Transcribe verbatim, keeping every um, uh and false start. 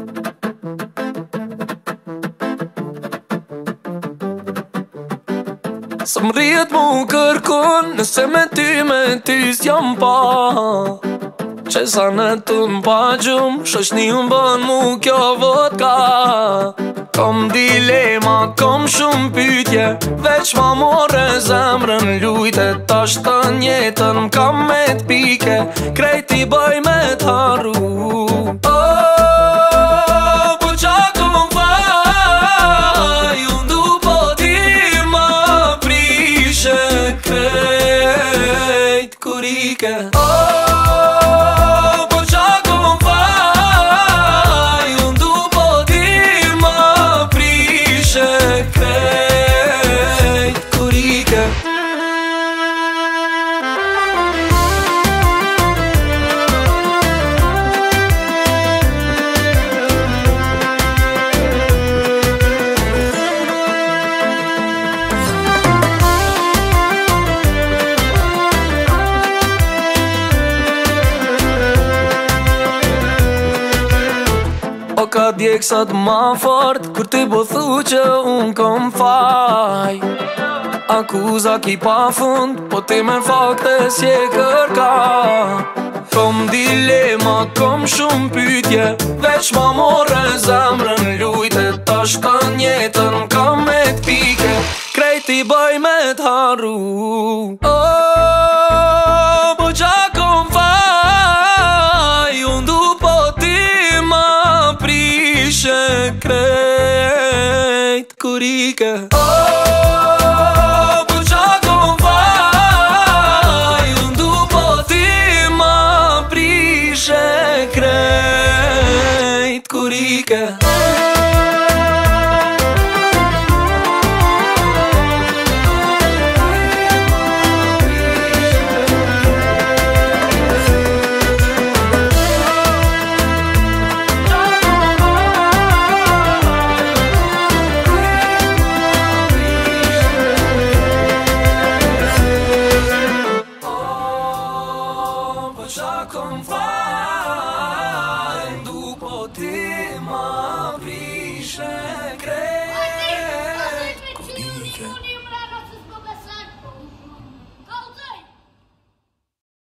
Së m'rjet mu kërkun, nëse me ty me ty s'jam pa. Që sa në të m'pa gjumë, shoqni më bën mu kjo vodka. Kom dilema, kom shumë pytje, veç ma more zemrën lujte. Tash të njetën m'kam me t'pike, krejt i bëj me t'harru. Oh, po qa kom faj, unë du po ti ma prishe krejt kurike. Oh, po qa kom faj, unë du po ti ma prishe krejt kurike. O ka djek sot ma fort, kur ti po thu që unë kom faj. Akuza ki pa fund, po ti me fakte s'je kërka. Kom dilema, kom shumë pytje, veç ma more zemrën lujte. Tash të njetën kam me t'pike, krejt i bëj me t'harru. Oh, po qa kom faj, unë du po ti ma prishe krejt kurike. Oh, po qa kom faj, unë du po ti ma prishe krejt kurike. Po qa kom faj, unë du po ti ma prishe krejt